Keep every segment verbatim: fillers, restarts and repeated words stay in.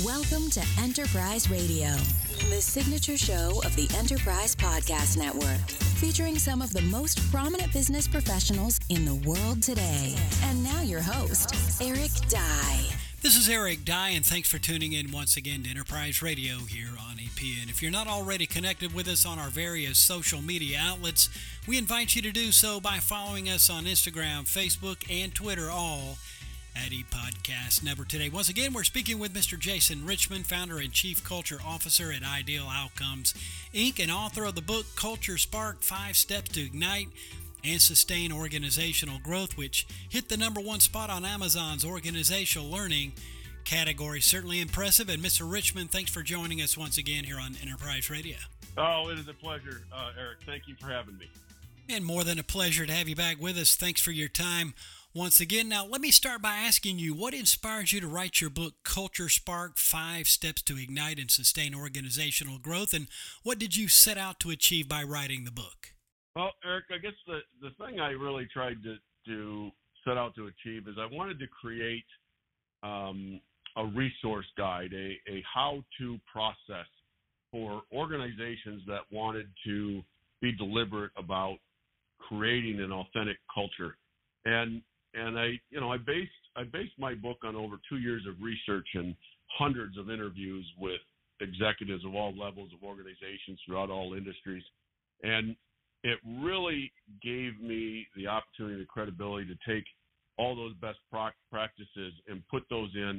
Welcome to Enterprise Radio, the signature show of the Enterprise Podcast Network, featuring some of the most prominent business professionals in the world today. And now your host, Eric Dye. This is Eric Dye, and thanks for tuning in once again to Enterprise Radio here on E P N. If you're not already connected with us on our various social media outlets, we invite you to do so by following us on Instagram, Facebook, and Twitter, all at ePodcast Network today. Once again, we're speaking with Mister Jason Richmond, founder and chief culture officer at Ideal Outcomes, Incorporated, and author of the book Culture Spark, Five Steps to Ignite and Sustain Organizational Growth, which hit the number one spot on Amazon's organizational learning category. Certainly impressive. And Mister Richmond, thanks for joining us once again here on Enterprise Radio. Oh, it is a pleasure, uh, Eric. Thank you for having me. And more than a pleasure to have you back with us. Thanks for your time once again. Now, let me start by asking you, what inspired you to write your book, Culture Spark, Five Steps to Ignite and Sustain Organizational Growth, and what did you set out to achieve by writing the book? Well, Eric, I guess the, the thing I really tried to, to set out to achieve is I wanted to create um, a resource guide, a, a how-to process for organizations that wanted to be deliberate about creating an authentic culture. And And I, you know, I based I based my book on over two years of research and hundreds of interviews with executives of all levels of organizations throughout all industries, and it really gave me the opportunity, the credibility to take all those best practices and put those in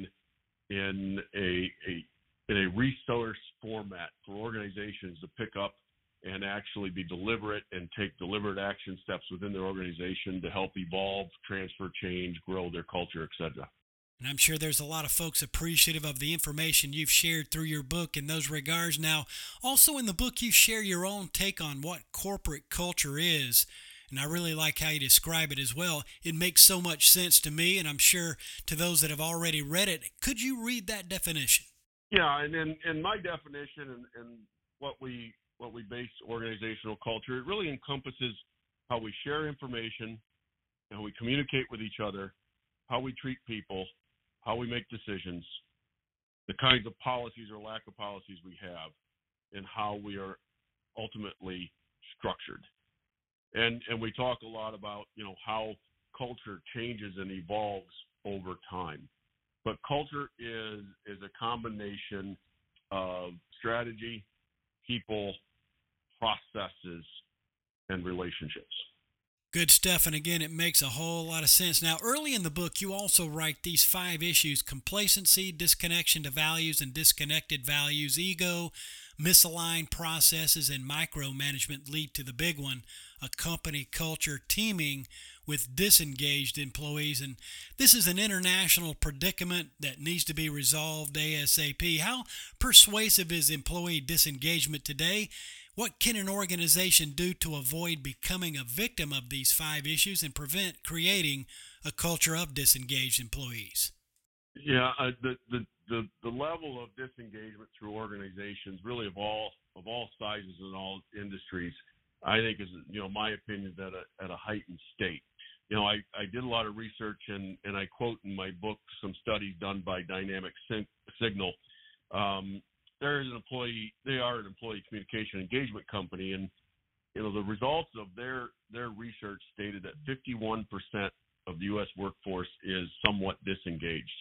in a, a in a resource format for organizations to pick up and actually be deliberate and take deliberate action steps within their organization to help evolve, transfer, change, grow their culture, et cetera. And I'm sure there's a lot of folks appreciative of the information you've shared through your book in those regards. Now, also in the book, you share your own take on what corporate culture is. And I really like how you describe it as well. It makes so much sense to me, and I'm sure to those that have already read it. Could you read that definition? Yeah, and in, in my definition and, and what we what we base organizational culture, it really encompasses how we share information, how we communicate with each other, how we treat people, how we make decisions, the kinds of policies or lack of policies we have, and how we are ultimately structured. And and we talk a lot about, you know, how culture changes and evolves over time. But culture is is a combination of strategy, people, processes, and relationships. Good stuff. And again, it makes a whole lot of sense. Now, early in the book, you also write these five issues: complacency, disconnection to values and disconnected values, ego, misaligned processes, and micromanagement lead to the big one, a company culture teeming with disengaged employees. And this is an international predicament that needs to be resolved ASAP. How persuasive is employee disengagement today? What can an organization do to avoid becoming a victim of these five issues and prevent creating a culture of disengaged employees? Yeah, uh, the, the the the level of disengagement through organizations, really of all of all sizes and all industries, I think is, you know, my opinion is at a at a heightened state. You know, I, I did a lot of research and, and I quote in my book some studies done by Dynamic Signal. Um, There is an employee, they are an employee communication engagement company, and, you know, the results of their, their research stated that fifty-one percent of the U S workforce is somewhat disengaged.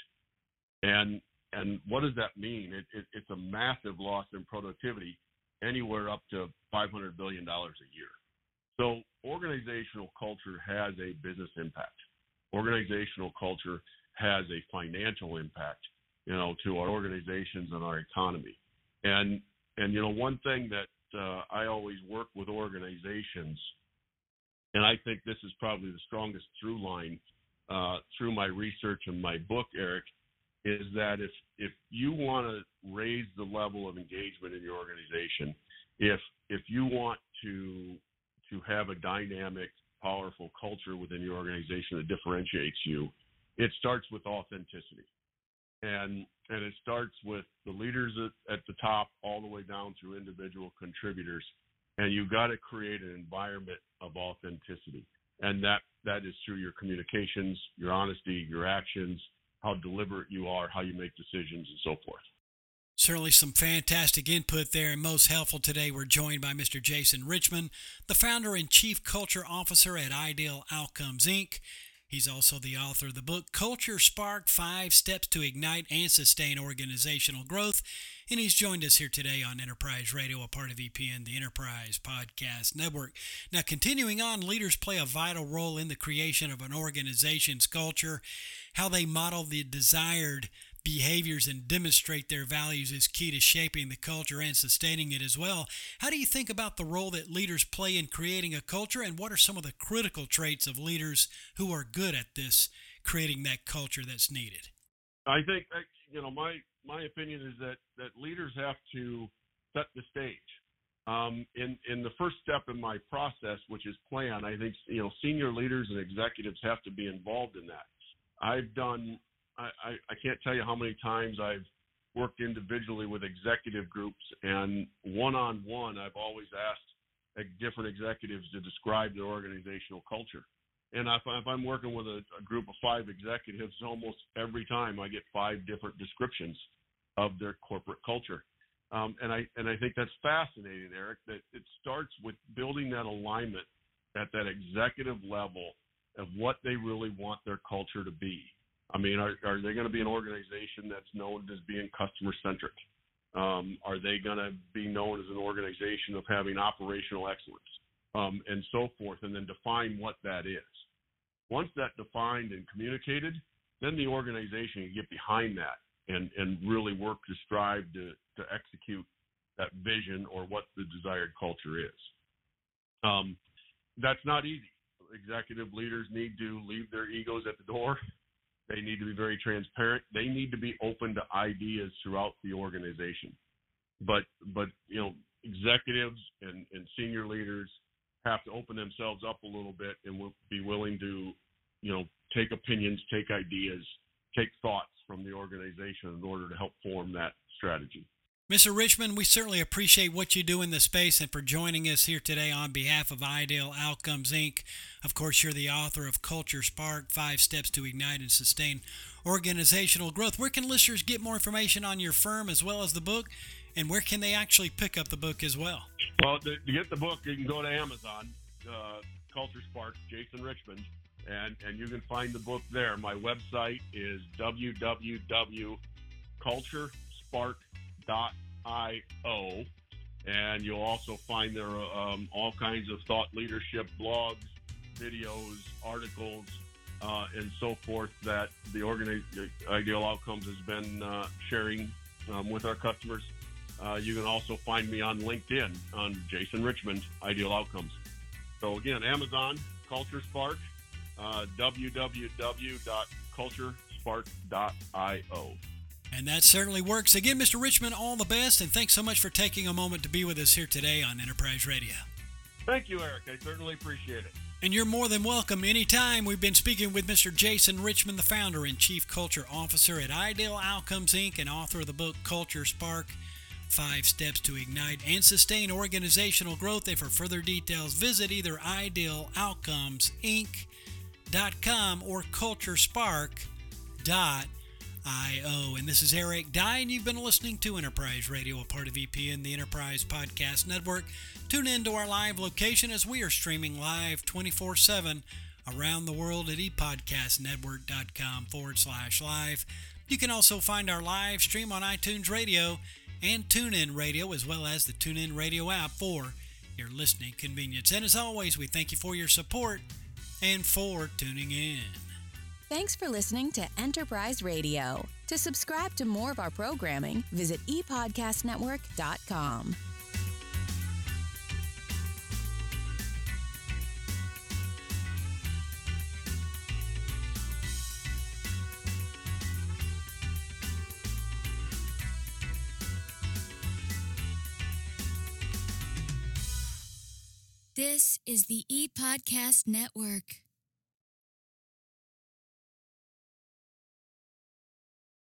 And, and what does that mean? It, it, it's a massive loss in productivity, anywhere up to five hundred billion dollars a year. So organizational culture has a business impact. Organizational culture has a financial impact, you know, to our organizations and our economy. And, and you know, one thing that uh, I always work with organizations, and I think this is probably the strongest through line uh, through my research and my book, Eric, is that if, if you want to raise the level of engagement in your organization, if, if you want to, to have a dynamic, powerful culture within your organization that differentiates you, it starts with authenticity. And and it starts with the leaders at, at the top all the way down through individual contributors. And you've got to create an environment of authenticity. And that, that is through your communications, your honesty, your actions, how deliberate you are, how you make decisions, and so forth. Certainly some fantastic input there, and most helpful today. We're joined by Mister Jason Richmond, the founder and chief culture officer at Ideal Outcomes, Incorporated. He's also the author of the book Culture Spark, Five Steps to Ignite and Sustain Organizational Growth. And he's joined us here today on Enterprise Radio, a part of E P N, the Enterprise Podcast Network. Now, continuing on, leaders play a vital role in the creation of an organization's culture. How they model the desired behaviors and demonstrate their values is key to shaping the culture and sustaining it as well. How do you think about the role that leaders play in creating a culture, and what are some of the critical traits of leaders who are good at this, creating that culture that's needed? I think, you know, my my opinion is that, that leaders have to set the stage. Um, in, in the first step in my process, which is plan, I think, you know, senior leaders and executives have to be involved in that. I've done I, I can't tell you how many times I've worked individually with executive groups, and one-on-one, I've always asked different executives to describe their organizational culture. And if, if I'm working with a, a group of five executives, almost every time I get five different descriptions of their corporate culture. Um, and I and I think that's fascinating, Eric, that it starts with building that alignment at that executive level of what they really want their culture to be. I mean, are, are they going to be an organization that's known as being customer-centric? Um, are they going to be known as an organization of having operational excellence, um, and so forth, and then define what that is? Once that's defined and communicated, then the organization can get behind that and, and really work to strive to, to execute that vision or what the desired culture is. Um, that's not easy. Executive leaders need to leave their egos at the door. They need to be very transparent. They need to be open to ideas throughout the organization. But, but you know, executives and, and senior leaders have to open themselves up a little bit and will be willing to, you know, take opinions, take ideas, take thoughts from the organization in order to help form that strategy. Mister Richmond, we certainly appreciate what you do in the space and for joining us here today on behalf of Ideal Outcomes, Incorporated. Of course, you're the author of Culture Spark, Five Steps to Ignite and Sustain Organizational Growth. Where can listeners get more information on your firm as well as the book, and where can they actually pick up the book as well? Well, to, to get the book, you can go to Amazon, uh, Culture Spark, Jason Richmond, and, and you can find the book there. My website is w w w dot culture spark dot i o, and you'll also find there um, all kinds of thought leadership blogs, videos, articles, uh, and so forth that the organi- Ideal Outcomes has been uh, sharing um, with our customers. Uh, you can also find me on LinkedIn on Jason Richmond, Ideal Outcomes. So again, Amazon, Culture Spark, uh, w w w dot culture spark dot i o. And that certainly works. Again, Mister Richmond, all the best, and thanks so much for taking a moment to be with us here today on Enterprise Radio. Thank you, Eric. I certainly appreciate it. And you're more than welcome anytime. We've been speaking with Mister Jason Richmond, the founder and chief culture officer at Ideal Outcomes, Incorporated, and author of the book Culture Spark, Five Steps to Ignite and Sustain Organizational Growth. And for further details, visit either ideal outcomes inc dot com or culture spark dot com. I O. And this is Eric Dye, and you've been listening to Enterprise Radio, a part of E P N, the Enterprise Podcast Network. Tune in to our live location as we are streaming live twenty-four seven around the world at epodcastnetwork.com forward slash live. You can also find our live stream on iTunes Radio and TuneIn Radio, as well as the TuneIn Radio app for your listening convenience. And as always, we thank you for your support and for tuning in. Thanks for listening to Enterprise Radio. To subscribe to more of our programming, visit e podcast network dot com. This is the ePodcast Network.